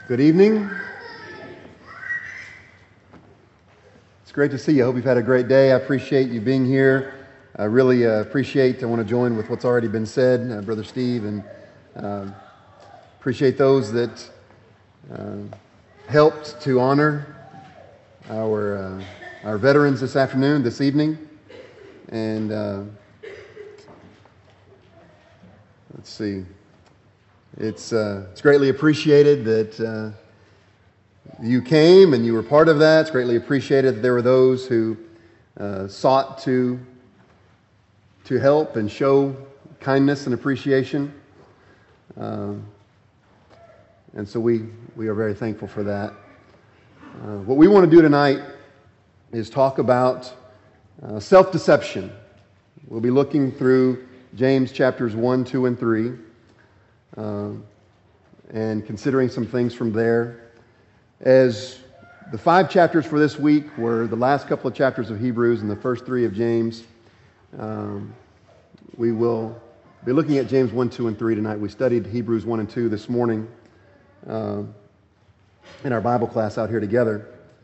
Good evening. It's great to see you. I hope you've had a great day. I appreciate you being here. I really I want to join with what's already been said, Brother Steve, and appreciate those that helped to honor our veterans this afternoon, this evening. And let's see. It's greatly appreciated that you came and you were part of that. It's greatly appreciated that there were those who sought to help and show kindness and appreciation. And so we are very thankful for that. What we want to do tonight is talk about self-deception. We'll be looking through James chapters 1, 2, and 3. And considering some things from there. As the 5 chapters for this week were the last couple of chapters of Hebrews and the first 3 of James, we will be looking at James 1, 2, and 3 tonight. We studied Hebrews 1 and 2 this morning in our Bible class out here together.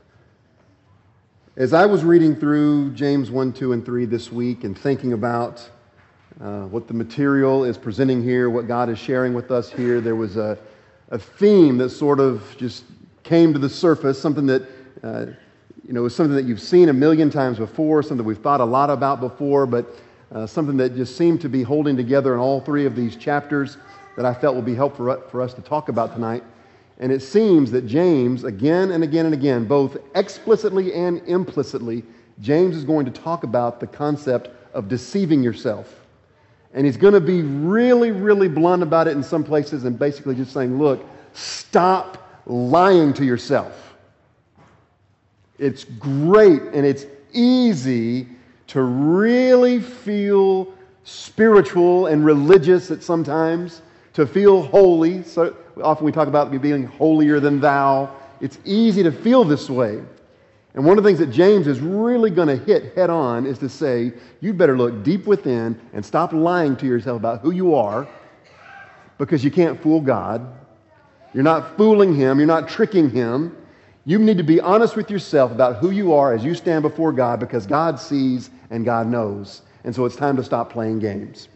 As I was reading through James 1, 2, and 3 this week and thinking about what the material is presenting here, what God is sharing with us here, there was a theme that sort of just came to the surface, something that is something that you've seen a million times before, something we've thought a lot about before, but something that just seemed to be holding together in all 3 of these chapters that I felt would be helpful for us to talk about tonight. And it seems that James, again and again and again, both explicitly and implicitly, James is going to talk about the concept of deceiving yourself. And he's going to be really, really blunt about it in some places and basically just saying, look, stop lying to yourself. It's great and it's easy to really feel spiritual and religious at some times, to feel holy. So often we talk about being holier than thou. It's easy to feel this way. And one of the things that James is really going to hit head on is to say, you'd better look deep within and stop lying to yourself about who you are, because you can't fool God. You're not fooling Him. You're not tricking Him. You need to be honest with yourself about who you are as you stand before God, because God sees and God knows. And so it's time to stop playing games.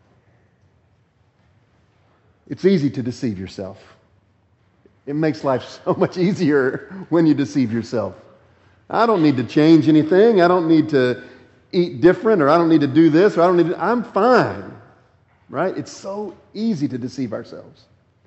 It's easy to deceive yourself. It makes life so much easier when you deceive yourself. I don't need to change anything. I don't need to eat different, or I don't need to do this, or I don't need to, I'm fine. Right? It's so easy to deceive ourselves.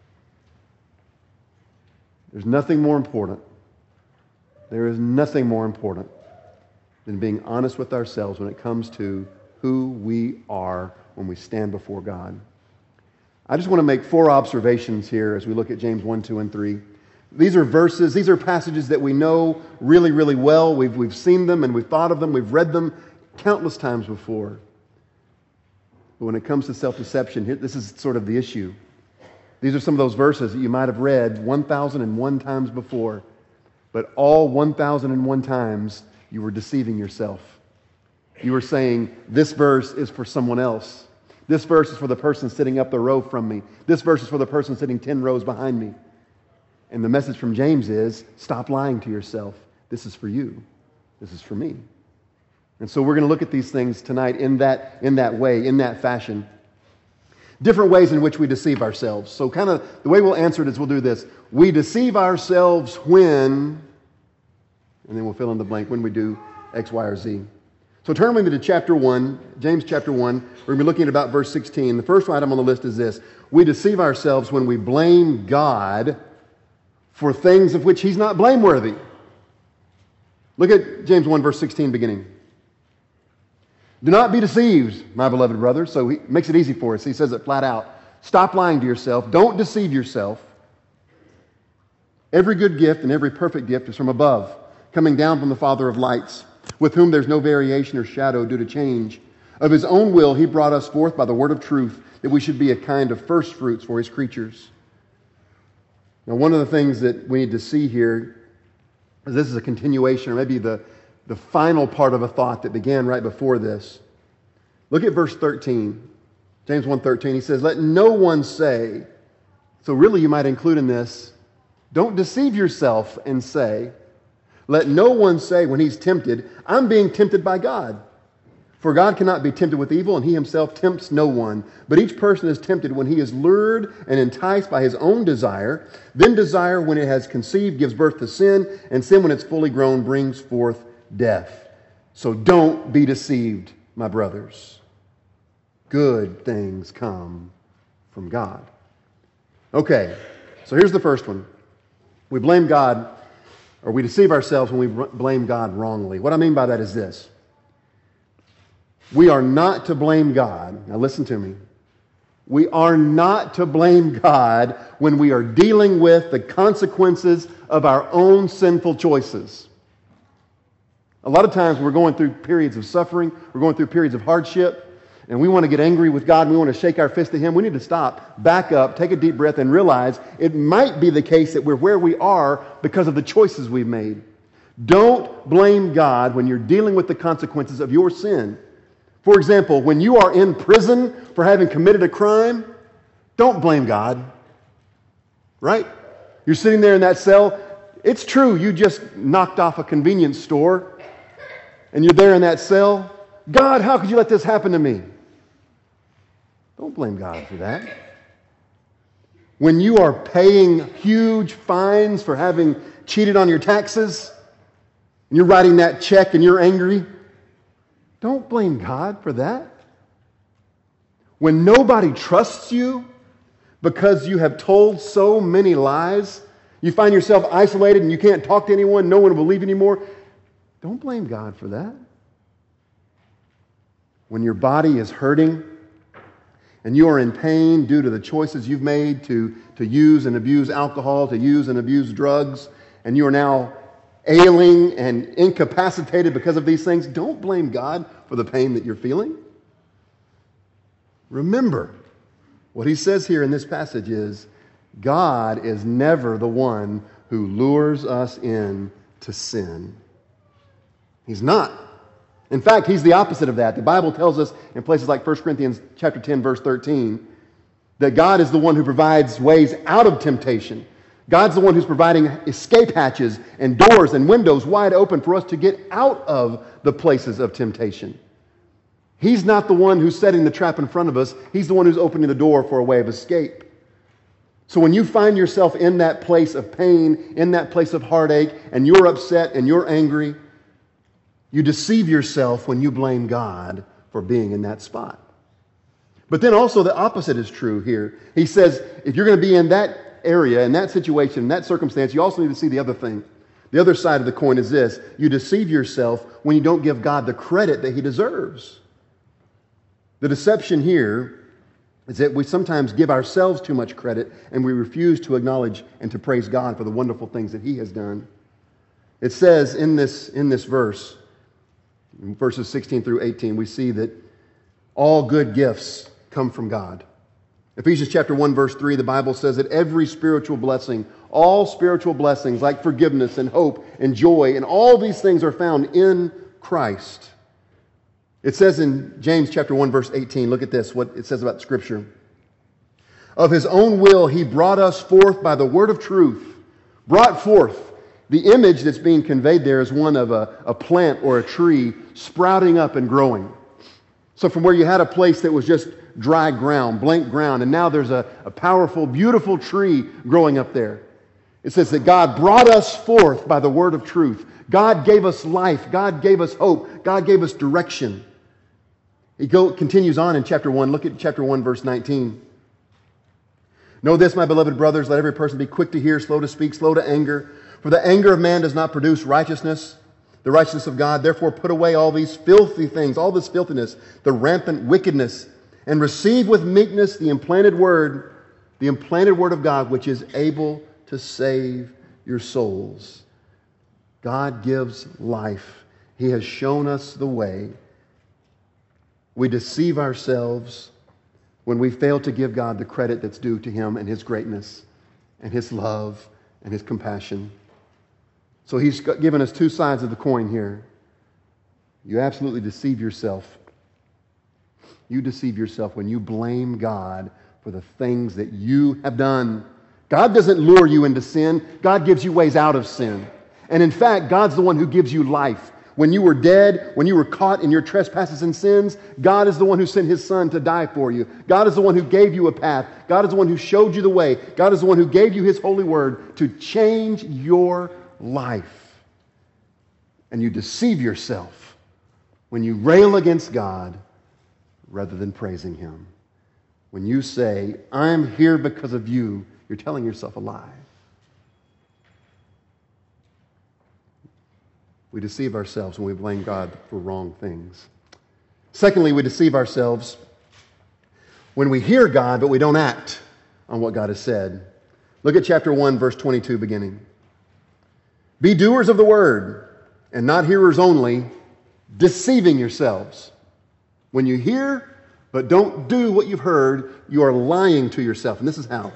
There's nothing more important. There is nothing more important than being honest with ourselves when it comes to who we are when we stand before God. I just want to make 4 observations here as we look at James 1, 2, and 3. These are verses, these are passages that we know really, really well. We've seen them and we've thought of them. We've read them countless times before. But when it comes to self-deception, this is sort of the issue. These are some of those verses that you might have read 1,001 times before, but all 1,001 times you were deceiving yourself. You were saying, this verse is for someone else. This verse is for the person sitting up the row from me. This verse is for the person sitting 10 rows behind me. And the message from James is, stop lying to yourself. This is for you. This is for me. And so we're going to look at these things tonight in that way, in that fashion. Different ways in which we deceive ourselves. So kind of the way we'll answer it is we'll do this. We deceive ourselves when, and then we'll fill in the blank, when we do X, Y, or Z. So turn with me to chapter 1, James chapter 1. We're going to be looking at about verse 16. The first item on the list is this. We deceive ourselves when we blame God for things of which He's not blameworthy. Look at James 1, verse 16 beginning. Do not be deceived, my beloved brothers. So he makes it easy for us. He says it flat out. Stop lying to yourself. Don't deceive yourself. Every good gift and every perfect gift is from above, coming down from the Father of lights, with whom there's no variation or shadow due to change. Of His own will He brought us forth by the word of truth, that we should be a kind of first fruits for His creatures. Now, one of the things that we need to see here is this is a continuation, or maybe the final part of a thought that began right before this. Look at verse 13. James 1:13, he says, let no one say, so really you might include in this, Don't deceive yourself and say, let no one say when he's tempted, I'm being tempted by God. For God cannot be tempted with evil, and he himself tempts no one. But each person is tempted when he is lured and enticed by his own desire. Then desire, when it has conceived, gives birth to sin, and sin, when it's fully grown, brings forth death. So don't be deceived, my brothers. Good things come from God. Okay, so here's the first one. We blame God, or we deceive ourselves when we blame God wrongly. What I mean by that is this. We are not to blame God. Now listen to me. We are not to blame God when we are dealing with the consequences of our own sinful choices. A lot of times we're going through periods of suffering, we're going through periods of hardship, and we want to get angry with God, and we want to shake our fist at Him. We need to stop, back up, take a deep breath, and realize it might be the case that we're where we are because of the choices we've made. Don't blame God when you're dealing with the consequences of your sin. For example, when you are in prison for having committed a crime, don't blame God. Right? You're sitting there in that cell. It's true, you just knocked off a convenience store, and you're there in that cell. God, how could you let this happen to me? Don't blame God for that. When you are paying huge fines for having cheated on your taxes, and you're writing that check and you're angry, don't blame God for that. When nobody trusts you because you have told so many lies, you find yourself isolated and you can't talk to anyone, no one will believe anymore, don't blame God for that. When your body is hurting and you are in pain due to the choices you've made to use and abuse alcohol, to use and abuse drugs, and you are now ailing and incapacitated because of these things, don't blame God for the pain that you're feeling. Remember, what he says here in this passage is, God is never the one who lures us in to sin. He's not. In fact, he's the opposite of that. The Bible tells us in places like 1 Corinthians chapter 10, verse 13, that God is the one who provides ways out of temptation. God's the one who's providing escape hatches and doors and windows wide open for us to get out of the places of temptation. He's not the one who's setting the trap in front of us. He's the one who's opening the door for a way of escape. So when you find yourself in that place of pain, in that place of heartache, and you're upset and you're angry, you deceive yourself when you blame God for being in that spot. But then also the opposite is true here. He says, if you're going to be in that area, in that situation, in that circumstance, you also need to see the other thing. The other side of the coin is this. You deceive yourself when you don't give God the credit that He deserves. The deception here is that we sometimes give ourselves too much credit and we refuse to acknowledge and to praise God for the wonderful things that He has done. It says in this verse, in verses 16 through 18, we see that all good gifts come from God. Ephesians chapter 1, verse 3, the Bible says that every spiritual blessing, all spiritual blessings like forgiveness and hope and joy, and all these things are found in Christ. It says in James chapter 1, verse 18, look at this, what it says about Scripture. Of His own will He brought us forth by the word of truth. Brought forth. The image that's being conveyed there is one of a plant or a tree sprouting up and growing. So from where you had a place that was just dry ground, blank ground, and now there's a powerful, beautiful tree growing up there. It says that God brought us forth by the word of truth. God gave us life. God gave us hope. God gave us direction. He continues on in chapter 1. Look at chapter 1, verse 19. Know this, my beloved brothers, let every person be quick to hear, slow to speak, slow to anger. For the anger of man does not produce righteousness, the righteousness of God. Therefore put away all these filthy things, all this filthiness, the rampant wickedness, and receive with meekness the implanted word of God, which is able to save your souls. God gives life. He has shown us the way. We deceive ourselves when we fail to give God the credit that's due to Him and His greatness and His love and His compassion. So He's given us two sides of the coin here. You absolutely deceive yourself. You deceive yourself when you blame God for the things that you have done. God doesn't lure you into sin. God gives you ways out of sin. And in fact, God's the one who gives you life. When you were dead, when you were caught in your trespasses and sins, God is the one who sent His Son to die for you. God is the one who gave you a path. God is the one who showed you the way. God is the one who gave you His holy word to change your life. And you deceive yourself when you rail against God rather than praising Him. When you say, I'm here because of you, you're telling yourself a lie. We deceive ourselves when we blame God for wrong things. Secondly, we deceive ourselves when we hear God, but we don't act on what God has said. Look at chapter 1, verse 22 beginning. Be doers of the word, and not hearers only, deceiving yourselves. When you hear, but don't do what you've heard, you are lying to yourself. And this is how.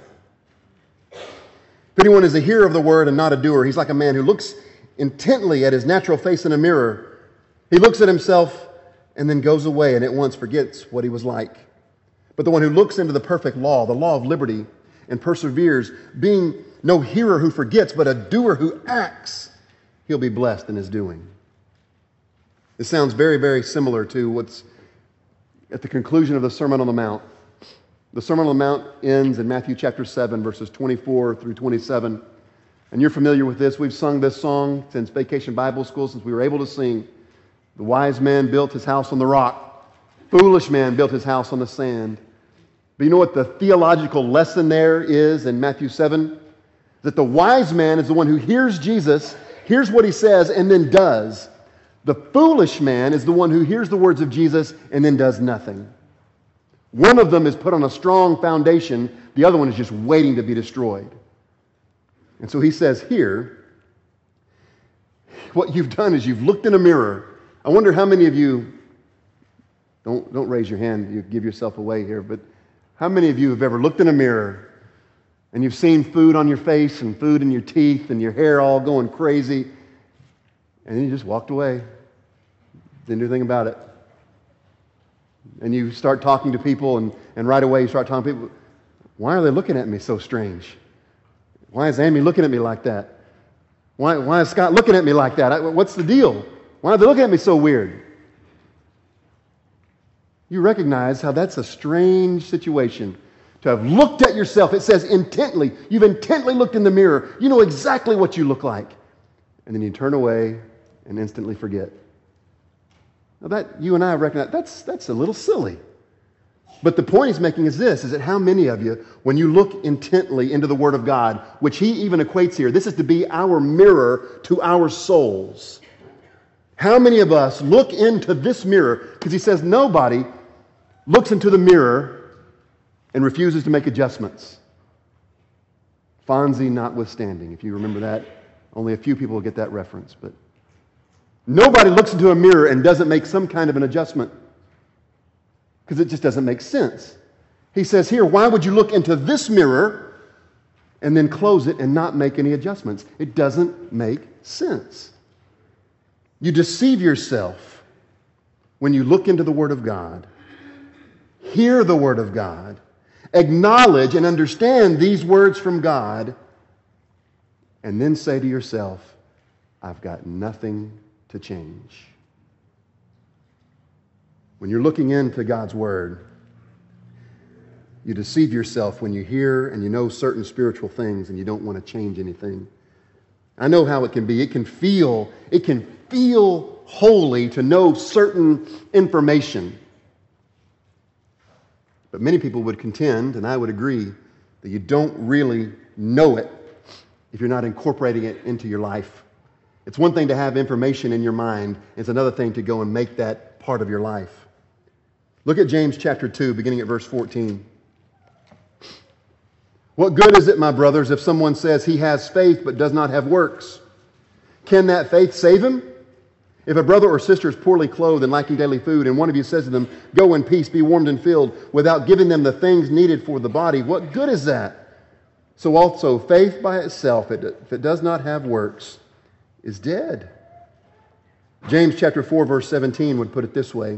If anyone is a hearer of the word and not a doer, he's like a man who looks intently at his natural face in a mirror. He looks at himself and then goes away and at once forgets what he was like. But the one who looks into the perfect law, the law of liberty, and perseveres, being no hearer who forgets, but a doer who acts, he'll be blessed in his doing. This sounds very, very similar to what's at the conclusion of the Sermon on the Mount. The Sermon on the Mount ends in Matthew chapter 7, verses 24 through 27. And you're familiar with this. We've sung this song since Vacation Bible School, since we were able to sing. The wise man built his house on the rock. Foolish man built his house on the sand. But you know what the theological lesson there is in Matthew 7? That the wise man is the one who hears Jesus, hears what he says, and then does. The foolish man is the one who hears the words of Jesus and then does nothing. One of them is put on a strong foundation. The other one is just waiting to be destroyed. And so he says here, what you've done is you've looked in a mirror. I wonder how many of you, don't raise your hand, you give yourself away here, but how many of you have ever looked in a mirror and you've seen food on your face and food in your teeth and your hair all going crazy, and then you just walked away, didn't do anything about it. And you start talking to people and right away you start talking to people, why are they looking at me so strange? Why is Amy looking at me like that? Why is Scott looking at me like that? What's the deal? Why are they looking at me so weird? You recognize how that's a strange situation. To have looked at yourself, it says intently. You've intently looked in the mirror. You know exactly what you look like. And then you turn away and instantly forget. Now that you and I recognize, that's a little silly. But the point he's making is this, is that how many of you, when you look intently into the Word of God, which he even equates here, this is to be our mirror to our souls. How many of us look into this mirror, because he says nobody looks into the mirror and refuses to make adjustments. Fonzie notwithstanding, if you remember that. Only a few people will get that reference. But nobody looks into a mirror and doesn't make some kind of an adjustment. Because it just doesn't make sense. He says here, why would you look into this mirror and then close it and not make any adjustments? It doesn't make sense. You deceive yourself when you look into the Word of God, hear the Word of God, acknowledge and understand these words from God, and then say to yourself, I've got nothing to change. When you're looking into God's Word, you deceive yourself when you hear and you know certain spiritual things and you don't want to change anything. I know how it can be. It can feel holy to know certain information. But many people would contend, and I would agree, that you don't really know it if you're not incorporating it into your life. It's one thing to have information in your mind. It's another thing to go and make that part of your life. Look at James chapter 2, beginning at verse 14. What good is it, my brothers, if someone says he has faith but does not have works? Can that faith save him? If a brother or sister is poorly clothed and lacking daily food, and one of you says to them, go in peace, be warmed and filled, without giving them the things needed for the body, what good is that? So also, faith by itself, if it does not have works, is dead. James chapter 4, verse 17 would put it this way.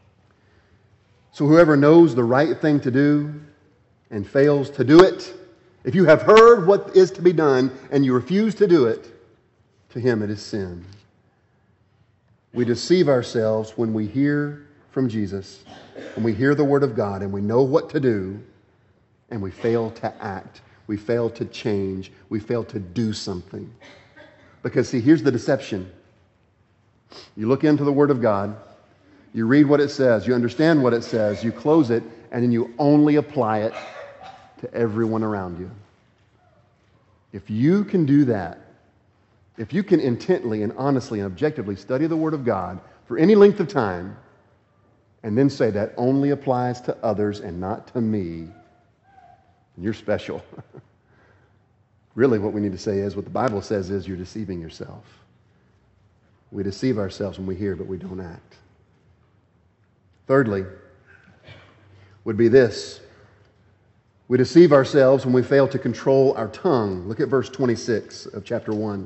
So whoever knows the right thing to do and fails to do it If you have heard what is to be done and you refuse to do it, to him it is sin. We deceive ourselves when we hear from Jesus, when we hear the Word of God and we know what to do, and we fail to act. We fail to change. We fail to do something. Because, see, here's the deception. You look into the Word of God, you read what it says, you understand what it says, you close it, and then you only apply it to everyone around you. If you can do that, if you can intently and honestly and objectively study the Word of God for any length of time, and then say that only applies to others and not to me, you're special. Really, what we need to say is, what the Bible says is, you're deceiving yourself. We deceive ourselves when we hear, but we don't act. Thirdly, would be this. We deceive ourselves when we fail to control our tongue. Look at verse 26 of chapter 1.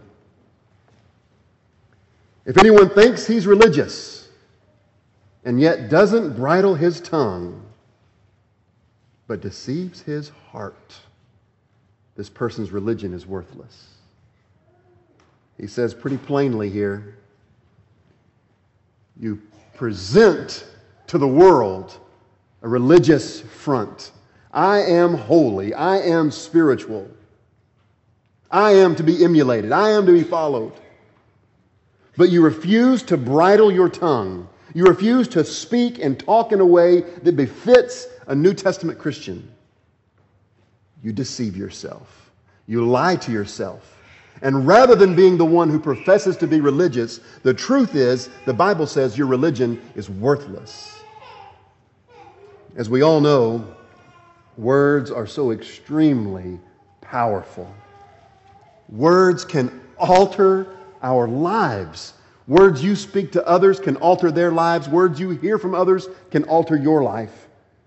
If anyone thinks he's religious and yet doesn't bridle his tongue, but deceives his heart, this person's religion is worthless. He says pretty plainly here, you present to the world a religious front. I am holy. I am spiritual. I am to be emulated. I am to be followed. But you refuse to bridle your tongue. You refuse to speak and talk in a way that befits a New Testament Christian. You deceive yourself. You lie to yourself. And rather than being the one who professes to be religious, the truth is, the Bible says your religion is worthless. As we all know, words are so extremely powerful. Words can alter our lives. Words you speak to others can alter their lives. Words you hear from others can alter your life.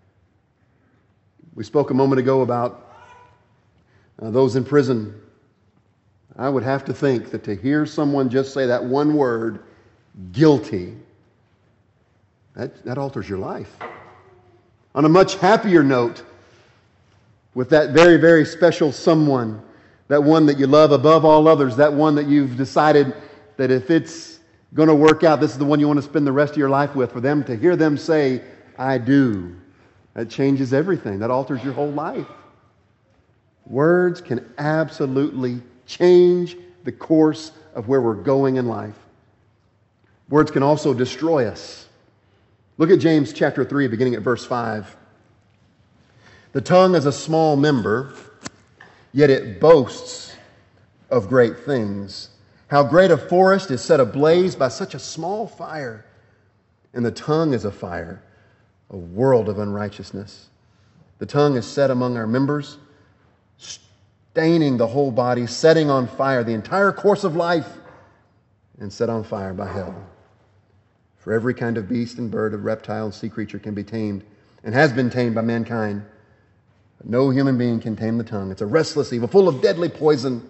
We spoke a moment ago about those in prison. I would have to think that to hear someone just say that one word, guilty, that alters your life. On a much happier note, with that very, very special someone, that one that you love above all others, that one that you've decided that if it's going to work out, this is the one you want to spend the rest of your life with, for them to hear them say, I do, that changes everything. That alters your whole life. Words can absolutely change the course of where we're going in life. Words can also destroy us. Look at James chapter 3, beginning at verse 5. The tongue is a small member, yet it boasts of great things. How great a forest is set ablaze by such a small fire. And the tongue is a fire, a world of unrighteousness. The tongue is set among our members, staining the whole body, setting on fire the entire course of life, and set on fire by hell. For every kind of beast and bird, of reptile and sea creature can be tamed, and has been tamed by mankind. But no human being can tame the tongue. It's a restless evil, full of deadly poison.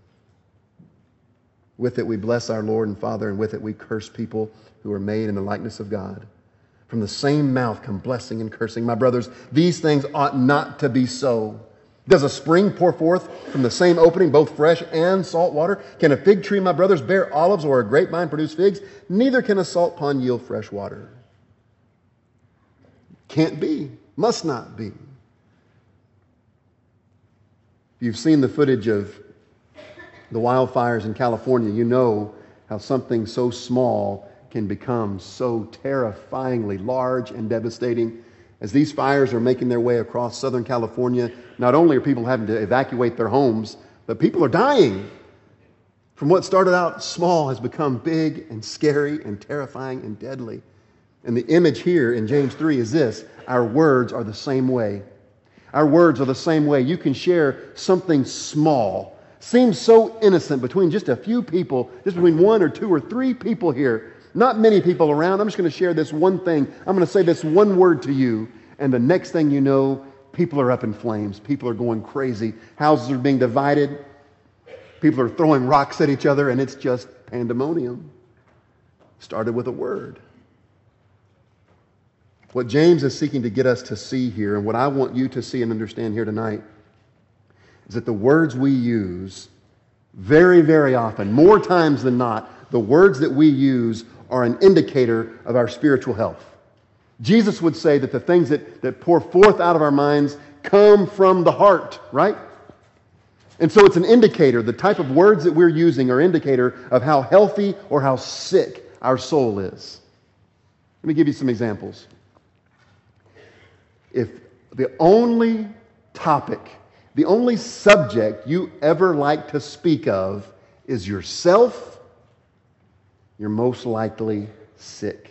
With it we bless our Lord and Father, and with it we curse people who are made in the likeness of God. From the same mouth come blessing and cursing. My brothers, these things ought not to be so. Does a spring pour forth from the same opening both fresh and salt water? Can a fig tree, my brothers, bear olives, or a grapevine produce figs? Neither can a salt pond yield fresh water. Can't be. Must not be. If you've seen the footage of the wildfires in California, you know how something so small can become so terrifyingly large and devastating. As these fires are making their way across Southern California, not only are people having to evacuate their homes, but people are dying. From what started out small has become big and scary and terrifying and deadly. And the image here in James 3 is this: our words are the same way. Our words are the same way. You can share something small, seems so innocent, between just a few people, just between one or two or three people here. Not many people around. I'm just going to share this one thing. I'm going to say this one word to you, and the next thing you know, people are up in flames. People are going crazy. Houses are being divided. People are throwing rocks at each other, and it's just pandemonium. Started with a word. What James is seeking to get us to see here, and what I want you to see and understand here tonight, is that the words we use very, very often, more times than not, the words that we use are an indicator of our spiritual health. Jesus would say that the things that pour forth out of our minds come from the heart, right? And so it's an indicator. The type of words that we're using are an indicator of how healthy or how sick our soul is. Let me give you some examples. If the only topic, the only subject you ever like to speak of is yourself, you're most likely sick.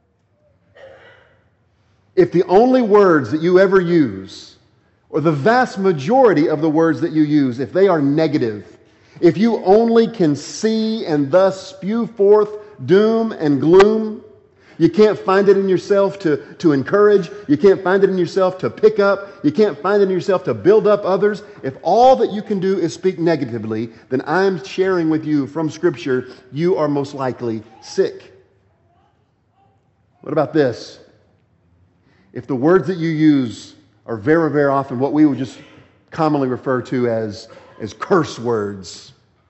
If the only words that you ever use, or the vast majority of the words that you use, if they are negative, if you only can see and thus spew forth doom and gloom, you can't find it in yourself to encourage, you can't find it in yourself to pick up, you can't find it in yourself to build up others, if all that you can do is speak negatively, then I'm sharing with you from Scripture, you are most likely sick. What about this? If the words that you use are very, very often what we would just commonly refer to as curse words.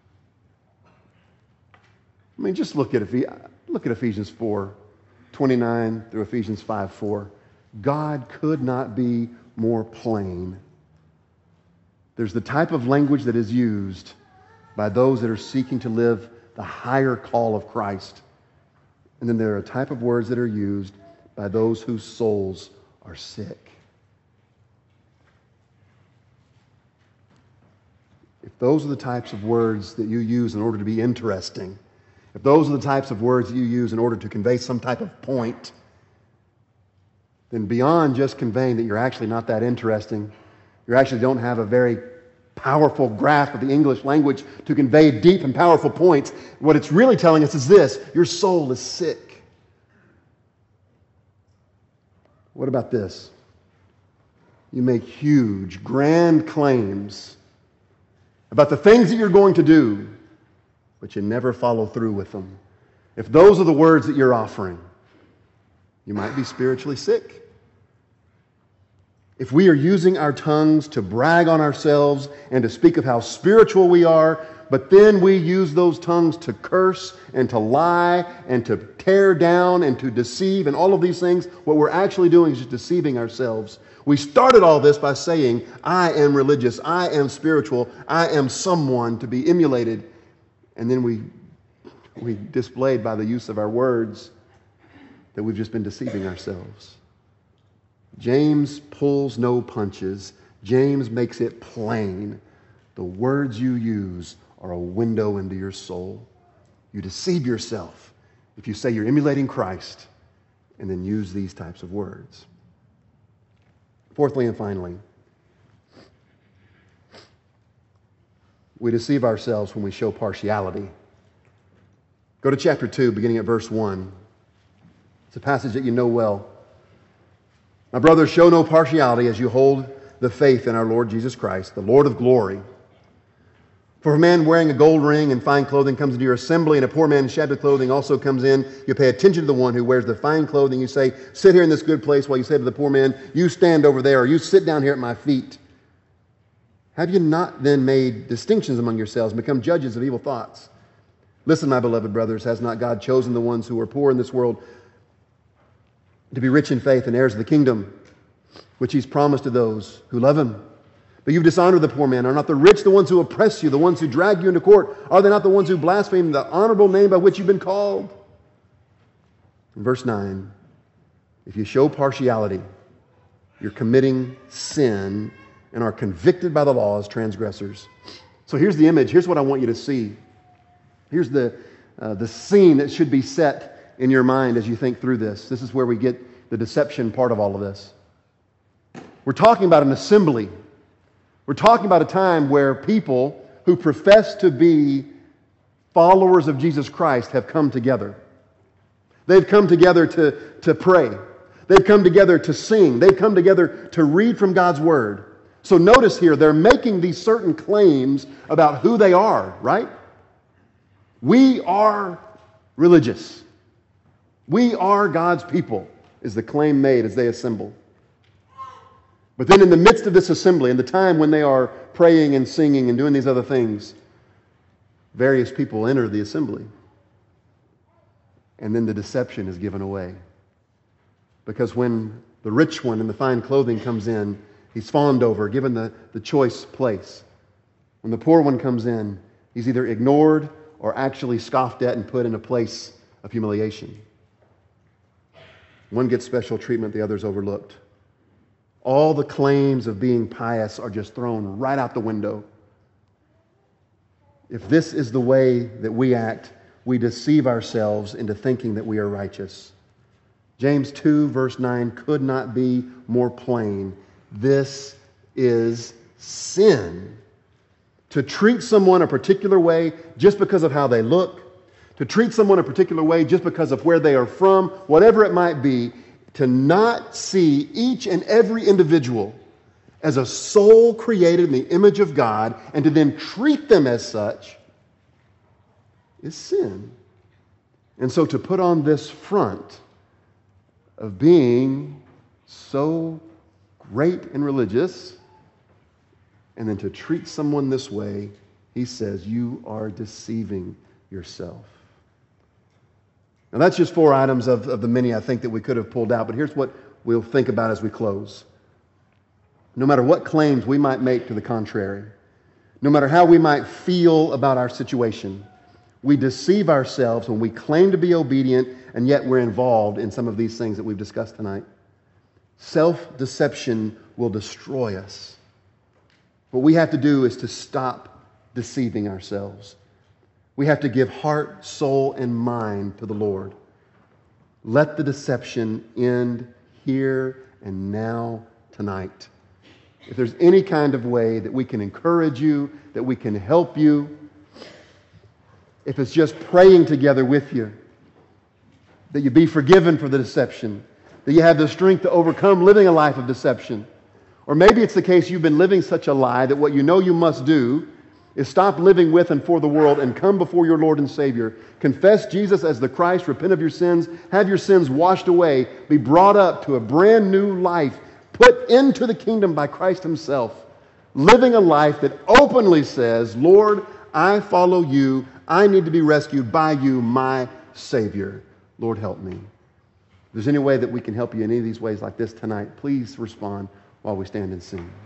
I mean, just look at Ephesians 4:29 through Ephesians 5:4. God could not be more plain. There's the type of language that is used by those that are seeking to live the higher call of Christ. And then there are a type of words that are used by those whose souls are sick. If those are the types of words that you use in order to be interesting, if those are the types of words that you use in order to convey some type of point, then beyond just conveying that you're actually not that interesting, you actually don't have a very powerful grasp of the English language to convey deep and powerful points, what it's really telling us is this: your soul is sick. What about this? You make huge, grand claims about the things that you're going to do, but you never follow through with them. If those are the words that you're offering, you might be spiritually sick. If we are using our tongues to brag on ourselves and to speak of how spiritual we are, but then we use those tongues to curse and to lie and to tear down and to deceive and all of these things, what we're actually doing is just deceiving ourselves. We started all this by saying, I am religious, I am spiritual, I am someone to be emulated. And then we displayed by the use of our words that we've just been deceiving ourselves. James pulls no punches. James makes it plain. The words you use are a window into your soul. You deceive yourself if you say you're emulating Christ and then use these types of words. Fourthly and finally, we deceive ourselves when we show partiality. Go to chapter 2, beginning at verse 1. It's a passage that you know well. My brothers, show no partiality as you hold the faith in our Lord Jesus Christ, the Lord of glory. For if a man wearing a gold ring and fine clothing comes into your assembly, and a poor man in shabby clothing also comes in, you pay attention to the one who wears the fine clothing. You say, sit here in this good place, while you say to the poor man, you stand over there, or you sit down here at my feet. Have you not then made distinctions among yourselves and become judges of evil thoughts? Listen, my beloved brothers, has not God chosen the ones who are poor in this world to be rich in faith and heirs of the kingdom, which He's promised to those who love Him? But you've dishonored the poor man. Are not the rich the ones who oppress you, the ones who drag you into court? Are they not the ones who blaspheme the honorable name by which you've been called? In verse 9, if you show partiality, you're committing sin and are convicted by the law as transgressors. So here's the image. Here's what I want you to see. Here's the scene that should be set in your mind as you think through this. This is where we get the deception part of all of this. We're talking about an assembly. We're talking about a time where people who profess to be followers of Jesus Christ have come together. They've come together to pray. They've come together to sing. They've come together to read from God's Word. So notice here, they're making these certain claims about who they are, right? We are religious. We are God's people, is the claim made as they assemble. But then in the midst of this assembly, in the time when they are praying and singing and doing these other things, various people enter the assembly. And then the deception is given away. Because when the rich one in the fine clothing comes in, he's fawned over, given the choice place. When the poor one comes in, he's either ignored or actually scoffed at and put in a place of humiliation. One gets special treatment, the other's overlooked. All the claims of being pious are just thrown right out the window. If this is the way that we act, we deceive ourselves into thinking that we are righteous. James 2, verse 9 could not be more plain. This is sin. To treat someone a particular way just because of how they look, to treat someone a particular way just because of where they are from, whatever it might be, to not see each and every individual as a soul created in the image of God and to then treat them as such is sin. And so to put on this front of being so great and religious and then to treat someone this way, he says, you are deceiving yourself. Now that's just 4 items of the many I think that we could have pulled out, but here's what we'll think about as we close. No matter what claims we might make to the contrary, no matter how we might feel about our situation, we deceive ourselves when we claim to be obedient and yet we're involved in some of these things that we've discussed tonight. Self-deception will destroy us. What we have to do is to stop deceiving ourselves. We have to give heart, soul, and mind to the Lord. Let the deception end here and now tonight. If there's any kind of way that we can encourage you, that we can help you, if it's just praying together with you, that you be forgiven for the deception, that you have the strength to overcome living a life of deception. Or maybe it's the case you've been living such a lie that what you know you must do is stop living with and for the world and come before your Lord and Savior. Confess Jesus as the Christ, repent of your sins, have your sins washed away, be brought up to a brand new life, put into the kingdom by Christ Himself, living a life that openly says, Lord, I follow you. I need to be rescued by you, my Savior. Lord, help me. If there's any way that we can help you in any of these ways like this tonight, please respond while we stand and sing.